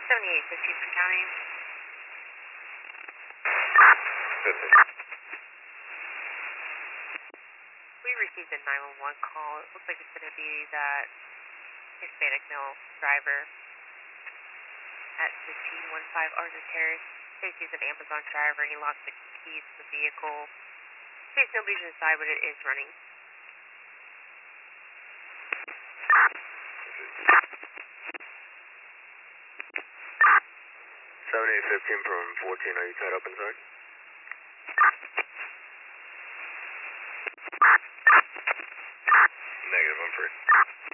7850 for county. 50. We received a 911 call. It looks like it's going to be that Hispanic male driver at 1515 Arthur Terrace. Says he's an Amazon driver and he lost the keys to the vehicle. Says nobody's inside, but it is running. 7815 from 14, are you tied up inside? Negative, I'm free.